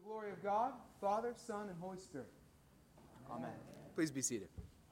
glory of God, Father, Son, and Holy Spirit. Amen. Please be seated.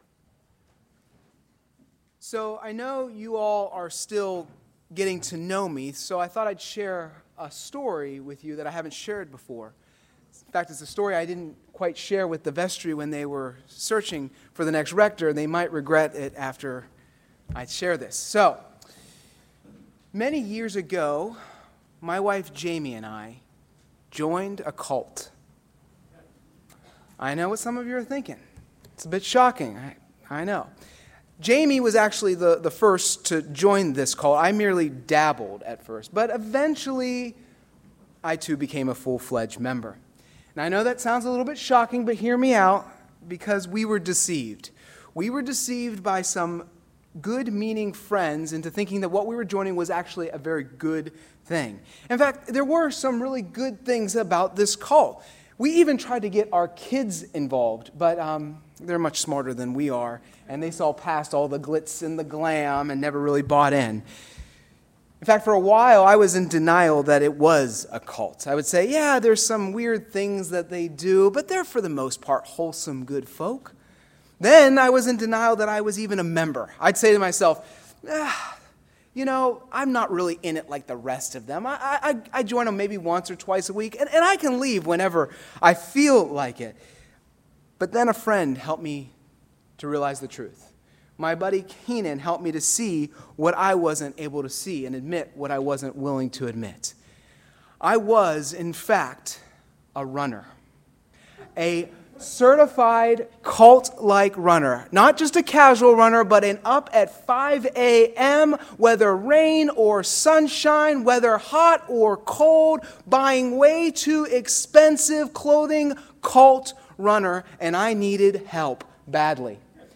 So I know you all are still getting to know me, so I thought I'd share a story with you that I haven't shared before. In fact, it's a story I didn't quite share with the vestry when they were searching for the next rector. They might regret it after I share this. So, many years ago, my wife Jamie and I joined a cult. I know what some of you are thinking. It's a bit shocking. I know. Jamie was actually the first to join this cult. I merely dabbled at first, but eventually I too became a full-fledged member. And I know that sounds a little bit shocking, but hear me out, because we were deceived. We were deceived by some good-meaning friends into thinking that what we were joining was actually a very good thing. In fact, there were some really good things about this cult. We even tried to get our kids involved, but they're much smarter than we are, and they saw past all the glitz and the glam and never really bought in. In fact, for a while, I was in denial that it was a cult. I would say, yeah, there's some weird things that they do, but they're for the most part wholesome, good folk. Then I was in denial that I was even a member. I'd say to myself, I'm not really in it like the rest of them. I join them maybe once or twice a week, and I can leave whenever I feel like it. But then a friend helped me to realize the truth. My buddy Keenan helped me to see what I wasn't able to see and admit what I wasn't willing to admit. I was, in fact, a runner. A certified cult-like runner. Not just a casual runner, but an up at 5 a.m., whether rain or sunshine, whether hot or cold, buying way too expensive clothing, cult runner, and I needed help badly.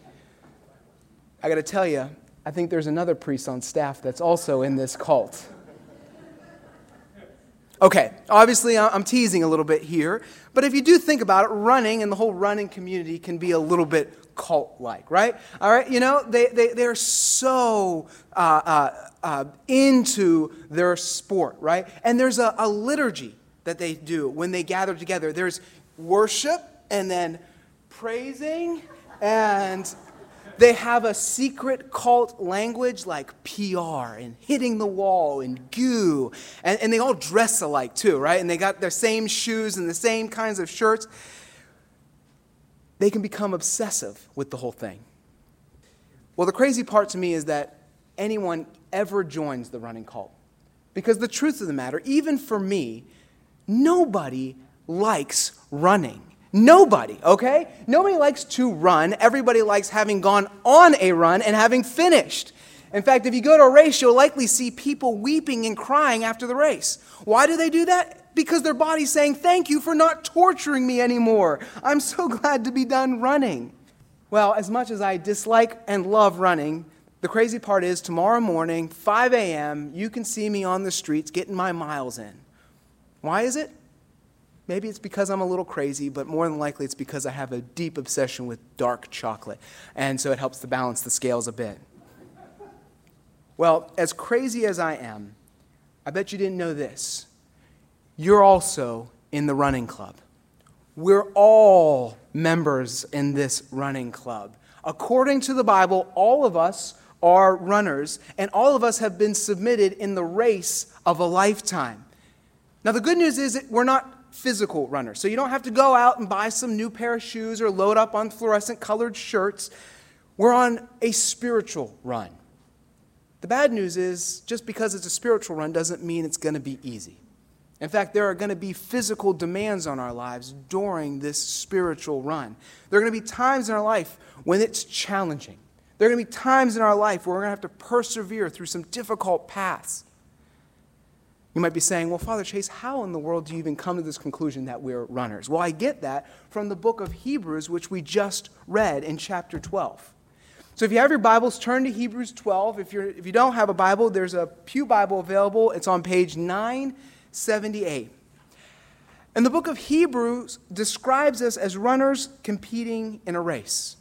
I got to tell you, I think there's another priest on staff that's also in this cult. Okay, obviously I'm teasing a little bit here, but if you do think about it, running and the whole running community can be a little bit cult-like, right? All right, they're so into their sport, right? And there's a liturgy that they do when they gather together. There's worship and then praising, and they have a secret cult language like PR and hitting the wall and goo. And they all dress alike too, right? And they got their same shoes and the same kinds of shirts. They can become obsessive with the whole thing. Well, the crazy part to me is that anyone ever joins the running cult. Because the truth of the matter, even for me, nobody likes running. Nobody, okay? Nobody likes to run. Everybody likes having gone on a run and having finished. In fact, if you go to a race, you'll likely see people weeping and crying after the race. Why do they do that? Because their body's saying, thank you for not torturing me anymore. I'm so glad to be done running. Well, as much as I dislike and love running, the crazy part is tomorrow morning, 5 a.m., you can see me on the streets getting my miles in. Why is it? Maybe it's because I'm a little crazy, but more than likely it's because I have a deep obsession with dark chocolate, and so it helps to balance the scales a bit. Well, as crazy as I am, I bet you didn't know this. You're also in the running club. We're all members in this running club. According to the Bible, all of us are runners, and all of us have been submitted in the race of a lifetime. Now, the good news is that we're not physical runners. So you don't have to go out and buy some new pair of shoes or load up on fluorescent colored shirts. We're on a spiritual run. The bad news is just because it's a spiritual run doesn't mean it's going to be easy. In fact, there are going to be physical demands on our lives during this spiritual run. There are going to be times in our life when it's challenging. There are going to be times in our life where we're going to have to persevere through some difficult paths. You might be saying, well, Father Chase, how in the world do you even come to this conclusion that we're runners? Well, I get that from the book of Hebrews, which we just read in chapter 12. So if you have your Bibles, turn to Hebrews 12. If you don't have a Bible, there's a Pew Bible available. It's on page 978. And the book of Hebrews describes us as runners competing in a race.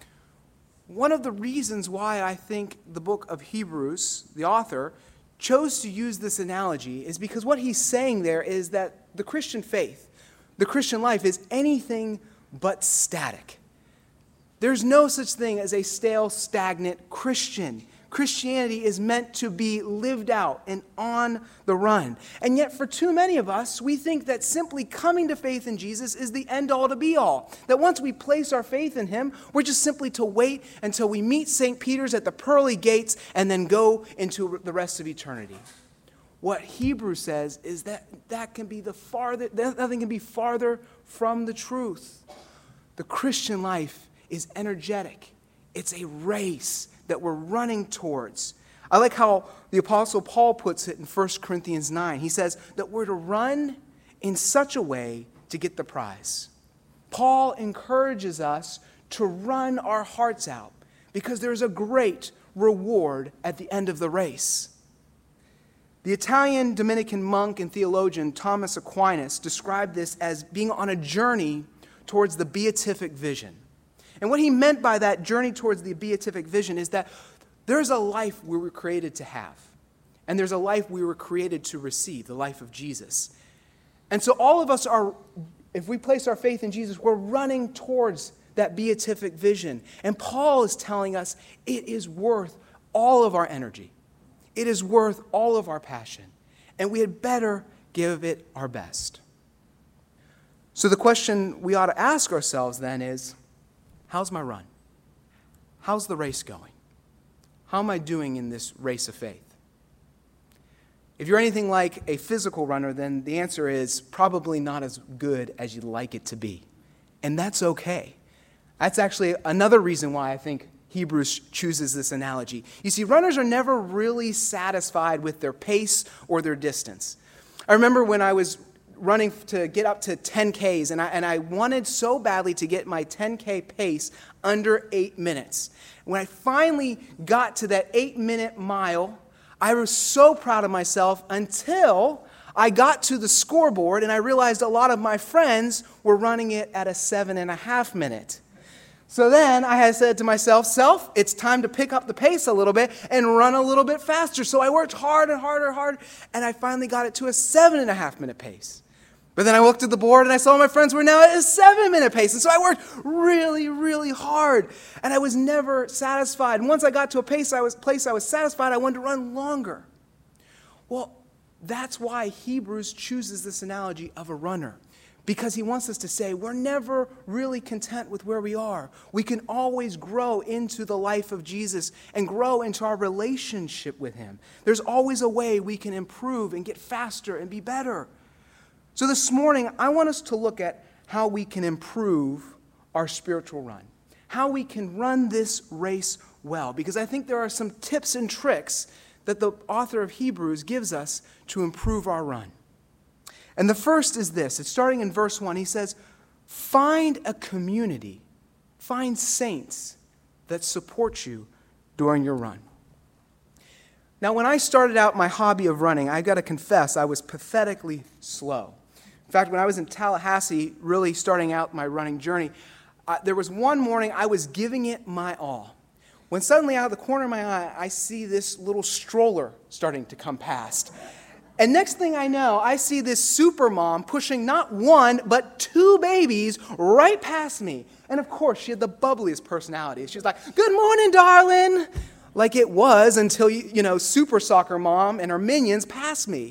One of the reasons why I think the book of Hebrews, the author, chose to use this analogy is because what he's saying there is that the Christian faith the Christian life is anything but static. There's no such thing as a stale, stagnant Christian. Christianity is meant to be lived out and on the run. And yet for too many of us, we think that simply coming to faith in Jesus is the end-all to be-all. That once we place our faith in him, we're just simply to wait until we meet St. Peter's at the pearly gates and then go into the rest of eternity. What Hebrews says is that nothing can be farther from the truth. The Christian life is energetic. It's a race that we're running towards. I like how the Apostle Paul puts it in 1 Corinthians 9. He says that we're to run in such a way to get the prize. Paul encourages us to run our hearts out because there's a great reward at the end of the race. The Italian Dominican monk and theologian Thomas Aquinas described this as being on a journey towards the beatific vision. And what he meant by that journey towards the beatific vision is that there's a life we were created to have. And there's a life we were created to receive, the life of Jesus. And so all of us are, if we place our faith in Jesus, we're running towards that beatific vision. And Paul is telling us it is worth all of our energy. It is worth all of our passion. And we had better give it our best. So the question we ought to ask ourselves then is, how's my run? How's the race going? How am I doing in this race of faith? If you're anything like a physical runner, then the answer is probably not as good as you'd like it to be. And that's okay. That's actually another reason why I think Hebrews chooses this analogy. You see, runners are never really satisfied with their pace or their distance. I remember when I was running to get up to 10Ks, and I wanted so badly to get my 10K pace under 8 minutes. When I finally got to that 8-minute mile, I was so proud of myself until I got to the scoreboard and I realized a lot of my friends were running it at a 7.5 minute. So then I had said to myself, it's time to pick up the pace a little bit and run a little bit faster. So I worked hard and harder, and I finally got it to a 7.5 minute pace. But then I looked at the board and I saw my friends were now at a 7-minute pace. And so I worked really, really hard. And I was never satisfied. And once I got to a place I was satisfied, I wanted to run longer. Well, that's why Hebrews chooses this analogy of a runner. Because he wants us to say we're never really content with where we are. We can always grow into the life of Jesus and grow into our relationship with him. There's always a way we can improve and get faster and be better. So this morning, I want us to look at how we can improve our spiritual run, how we can run this race well, because I think there are some tips and tricks that the author of Hebrews gives us to improve our run. And the first is this. It's starting in verse 1. He says, find a community, find saints that support you during your run. Now, when I started out my hobby of running, I got to confess, I was pathetically slow. In fact, when I was in Tallahassee, really starting out my running journey, there was one morning I was giving it my all. When suddenly out of the corner of my eye, I see this little stroller starting to come past. And next thing I know, I see this super mom pushing not one, but 2 babies right past me. And of course, she had the bubbliest personality. She was like, "Good morning, darling." Like it was until, super soccer mom and her minions passed me.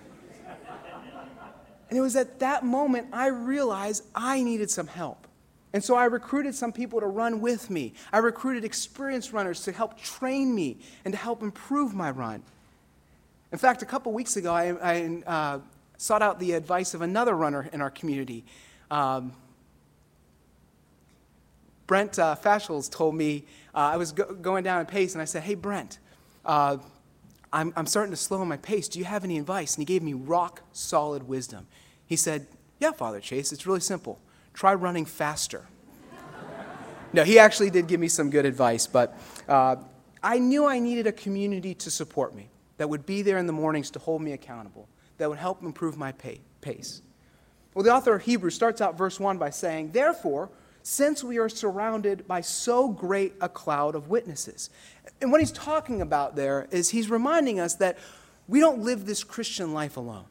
And it was at that moment I realized I needed some help. And so I recruited some people to run with me. I recruited experienced runners to help train me and to help improve my run. In fact, a couple weeks ago, I sought out the advice of another runner in our community. Brent Faschels told me, I was going down in pace, and I said, "Hey, Brent, I'm starting to slow my pace. Do you have any advice?" And he gave me rock-solid wisdom. He said, "Yeah, Father Chase, it's really simple. Try running faster." No, he actually did give me some good advice, but I knew I needed a community to support me, that would be there in the mornings to hold me accountable, that would help improve my pace. Well, the author of Hebrews starts out verse 1 by saying, "Therefore, since we are surrounded by so great a cloud of witnesses." And what he's talking about there is he's reminding us that we don't live this Christian life alone.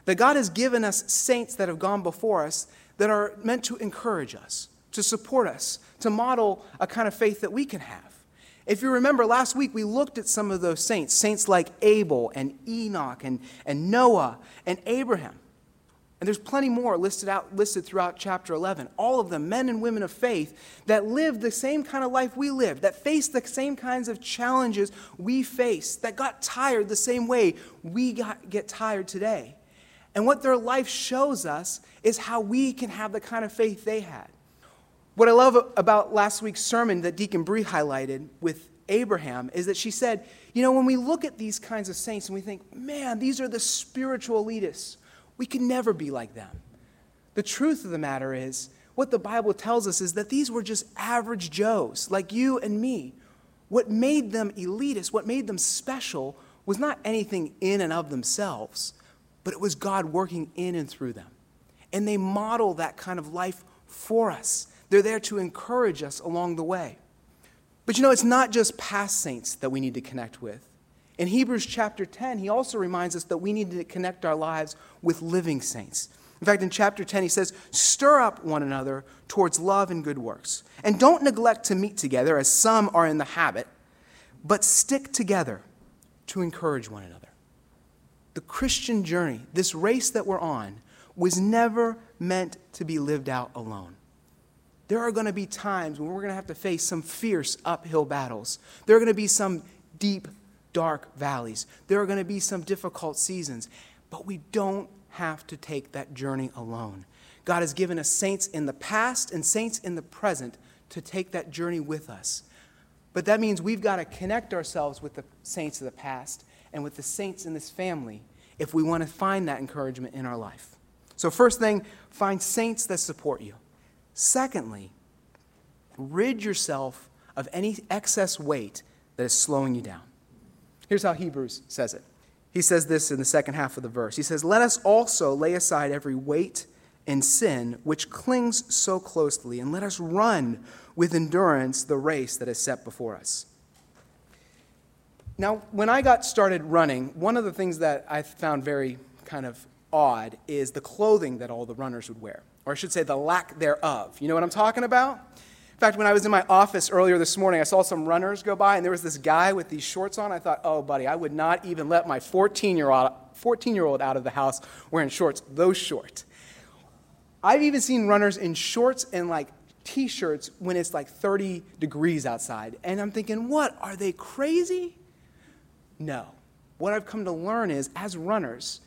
That God has given us saints that have gone before us that are meant to encourage us, to support us, to model a kind of faith that we can have. If you remember, last week we looked at some of those saints, saints like Abel and Enoch and Noah and Abraham. And there's plenty more listed throughout chapter 11. All of them, men and women of faith, that lived the same kind of life we lived, that faced the same kinds of challenges we face, that got tired the same way we get tired today. And what their life shows us is how we can have the kind of faith they had. What I love about last week's sermon that Deacon Bree highlighted with Abraham is that she said, when we look at these kinds of saints and we think, man, these are the spiritual elitists, we can never be like them. The truth of the matter is, what the Bible tells us is that these were just average Joes, like you and me. What made them elitist, what made them special, was not anything in and of themselves, but it was God working in and through them. And they model that kind of life for us. They're there to encourage us along the way. But it's not just past saints that we need to connect with. In Hebrews chapter 10, he also reminds us that we need to connect our lives with living saints. In fact, in chapter 10, he says, "Stir up one another towards love and good works. And don't neglect to meet together, as some are in the habit, but stick together to encourage one another." The Christian journey, this race that we're on, was never meant to be lived out alone. There are going to be times when we're going to have to face some fierce uphill battles. There are going to be some deep, dark valleys. There are going to be some difficult seasons. But we don't have to take that journey alone. God has given us saints in the past and saints in the present to take that journey with us. But that means we've got to connect ourselves with the saints of the past and with the saints in this family if we want to find that encouragement in our life. So first thing, find saints that support you. Secondly, rid yourself of any excess weight that is slowing you down. Here's how Hebrews says it. He says this in the second half of the verse. He says, "Let us also lay aside every weight and sin which clings so closely, and let us run with endurance the race that is set before us." Now, when I got started running, one of the things that I found very kind of odd is the clothing that all the runners would wear. Or I should say the lack thereof. You know what I'm talking about? In fact, when I was in my office earlier this morning, I saw some runners go by, and there was this guy with these shorts on. I thought, oh, buddy, I would not even let my 14-year-old out of the house wearing shorts those short. I've even seen runners in shorts and T-shirts when it's 30 degrees outside. And I'm thinking, what, are they crazy? No. What I've come to learn is, as runners,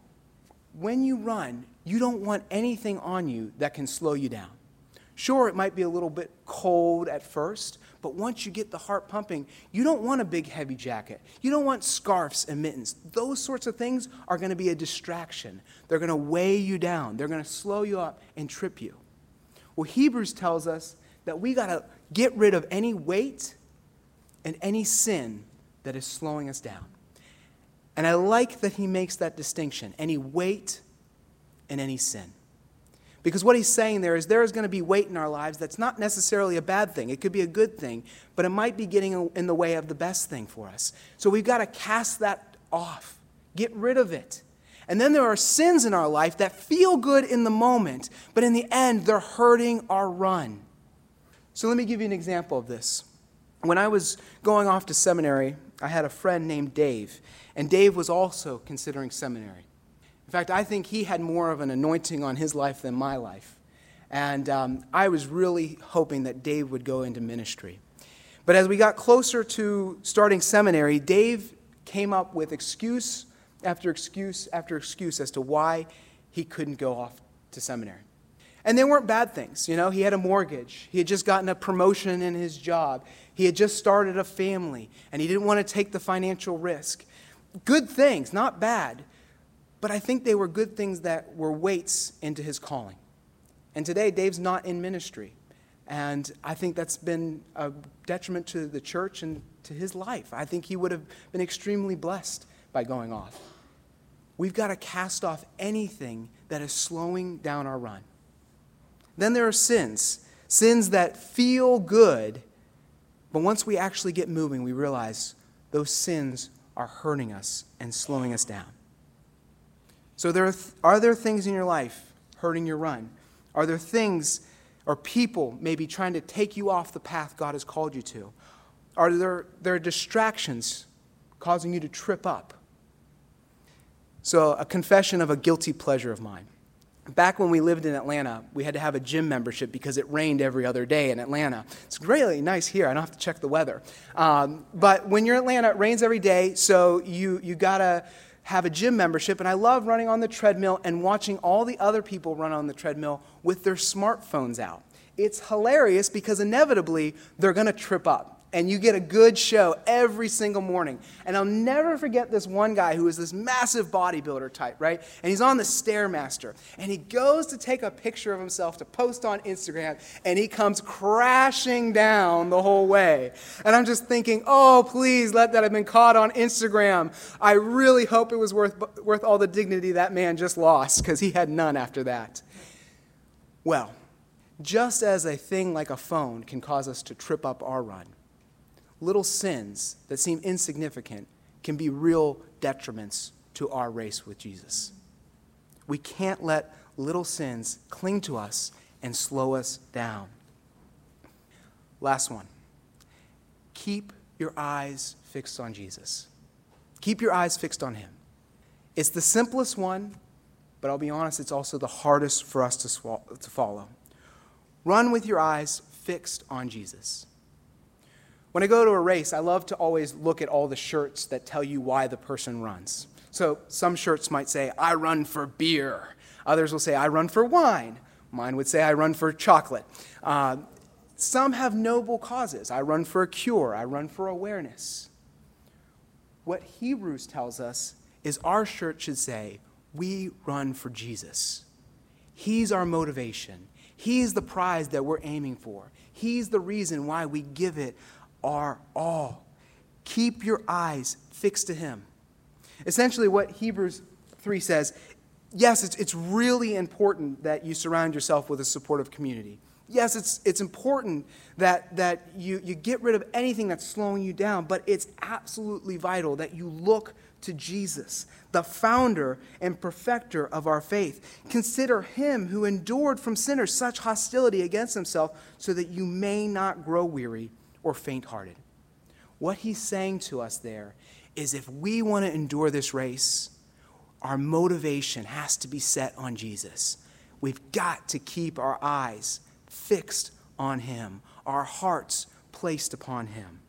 when you run, you don't want anything on you that can slow you down. Sure, it might be a little bit cold at first, but once you get the heart pumping, you don't want a big heavy jacket. You don't want scarves and mittens. Those sorts of things are going to be a distraction. They're going to weigh you down. They're going to slow you up and trip you. Well, Hebrews tells us that we got to get rid of any weight and any sin that is slowing us down. And I like that he makes that distinction, any weight and any sin. Because what he's saying there is going to be weight in our lives that's not necessarily a bad thing. It could be a good thing, but it might be getting in the way of the best thing for us. So we've got to cast that off, get rid of it. And then there are sins in our life that feel good in the moment, but in the end, they're hurting our run. So let me give you an example of this. When I was going off to seminary, I had a friend named Dave, and Dave was also considering seminary. In fact, I think he had more of an anointing on his life than my life. And I was really hoping that Dave would go into ministry. But as we got closer to starting seminary, Dave came up with excuse after excuse after excuse as to why he couldn't go off to seminary. And they weren't bad things. He had a mortgage. He had just gotten a promotion in his job. He had just started a family, and he didn't want to take the financial risk. Good things, not bad. But I think they were good things that were weights into his calling. And today, Dave's not in ministry. And I think that's been a detriment to the church and to his life. I think he would have been extremely blessed by going off. We've got to cast off anything that is slowing down our run. Then there are sins that feel good, but once we actually get moving, we realize those sins are hurting us and slowing us down. So are there things in your life hurting your run? Are there things or people maybe trying to take you off the path God has called you to? Are there distractions causing you to trip up? So a confession of a guilty pleasure of mine. Back when we lived in Atlanta, we had to have a gym membership because it rained every other day in Atlanta. It's really nice here. I don't have to check the weather. But when you're in Atlanta, it rains every day, so you got to have a gym membership. And I love running on the treadmill and watching all the other people run on the treadmill with their smartphones out. It's hilarious because inevitably they're going to trip up. And you get a good show every single morning. And I'll never forget this one guy who is this massive bodybuilder type, right? And he's on the Stairmaster. And he goes to take a picture of himself to post on Instagram. And he comes crashing down the whole way. And I'm just thinking, oh, please let that have been caught on Instagram. I really hope it was worth all the dignity that man just lost, because he had none after that. Well, just as a thing like a phone can cause us to trip up our run, little sins that seem insignificant can be real detriments to our race with Jesus. We can't let little sins cling to us and slow us down. Last one. Keep your eyes fixed on Jesus. Keep your eyes fixed on him. It's the simplest one, but I'll be honest, it's also the hardest for us to follow. Run with your eyes fixed on Jesus. When I go to a race, I love to always look at all the shirts that tell you why the person runs. So some shirts might say, I run for beer. Others will say, I run for wine. Mine would say, I run for chocolate. Some have noble causes. I run for a cure. I run for awareness. What Hebrews tells us is our shirt should say, we run for Jesus. He's our motivation. He's the prize that we're aiming for. He's the reason why we give it our all. Keep your eyes fixed to him. Essentially what Hebrews 3 says, yes, it's really important that you surround yourself with a supportive community. Yes, it's important that you get rid of anything that's slowing you down, but it's absolutely vital that you look to Jesus, the founder and perfecter of our faith. Consider him who endured from sinners such hostility against himself, so that you may not grow weary or faint-hearted. What he's saying to us there is, if we want to endure this race, our motivation has to be set on Jesus. We've got to keep our eyes fixed on him, our hearts placed upon him.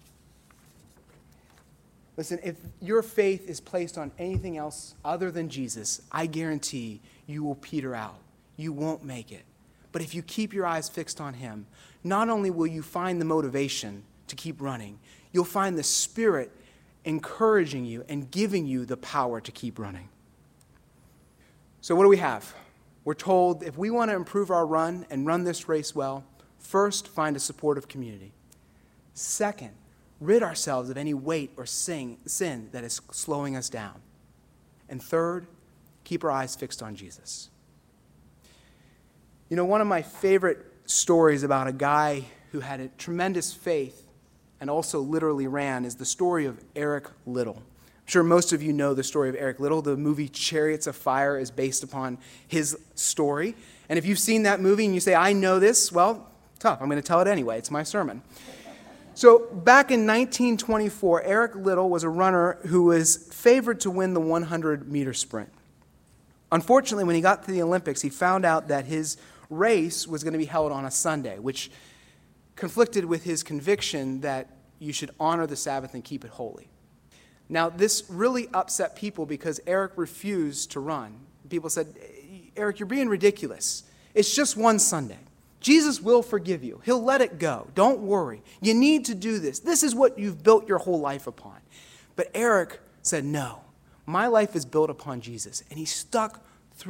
Listen, if your faith is placed on anything else other than Jesus, I guarantee you will peter out. You won't make it. But if you keep your eyes fixed on him, not only will you find the motivation to keep running, you'll find the Spirit encouraging you and giving you the power to keep running. So what do we have? We're told if we want to improve our run and run this race well, first, find a supportive community. Second, rid ourselves of any weight or sin that is slowing us down. And third, keep our eyes fixed on Jesus. You know, one of my favorite stories about a guy who had a tremendous faith and also literally ran is the story of Eric Liddell. I'm sure most of you know the story of Eric Liddell. The movie Chariots of Fire is based upon his story. And if you've seen that movie and you say, I know this, well, tough. I'm going to tell it anyway. It's my sermon. So back in 1924, Eric Liddell was a runner who was favored to win the 100-meter sprint. Unfortunately, when he got to the Olympics, he found out that his race was going to be held on a Sunday, which conflicted with his conviction that you should honor the Sabbath and keep it holy. Now, this really upset people because Eric refused to run. People said, Eric, you're being ridiculous. It's just one Sunday. Jesus will forgive you. He'll let it go. Don't worry. You need to do this. This is what you've built your whole life upon. But Eric said, no, my life is built upon Jesus. And he stuck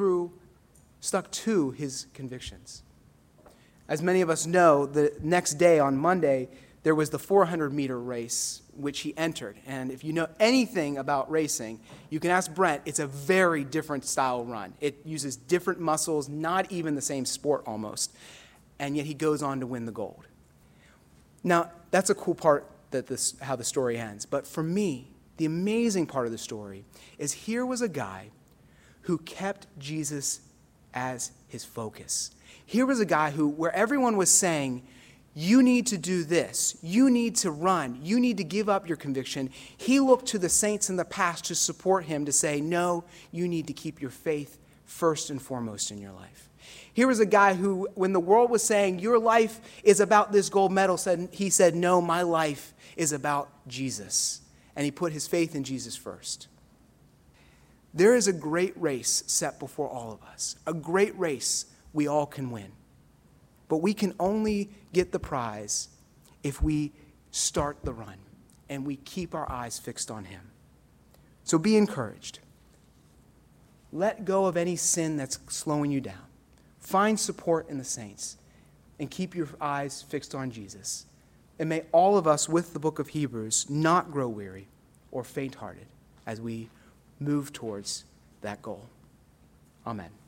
to his convictions. As many of us know, the next day on Monday, there was the 400-meter race, which he entered. And if you know anything about racing, you can ask Brent. It's a very different style run. It uses different muscles, not even the same sport almost. And yet he goes on to win the gold. Now, that's a cool part, how the story ends. But for me, the amazing part of the story is here was a guy who kept Jesus as his focus. Here was a guy who, where everyone was saying, you need to do this, you need to run, you need to give up your conviction, he looked to the saints in the past to support him, to say, no, you need to keep your faith first and foremost in your life. Here was a guy who, when the world was saying, your life is about this gold medal, he said, no, my life is about Jesus. And he put his faith in Jesus first. There is a great race set before all of us, a great race we all can win. But we can only get the prize if we start the run and we keep our eyes fixed on him. So be encouraged. Let go of any sin that's slowing you down. Find support in the saints and keep your eyes fixed on Jesus. And may all of us with the book of Hebrews not grow weary or faint-hearted as we move towards that goal. Amen.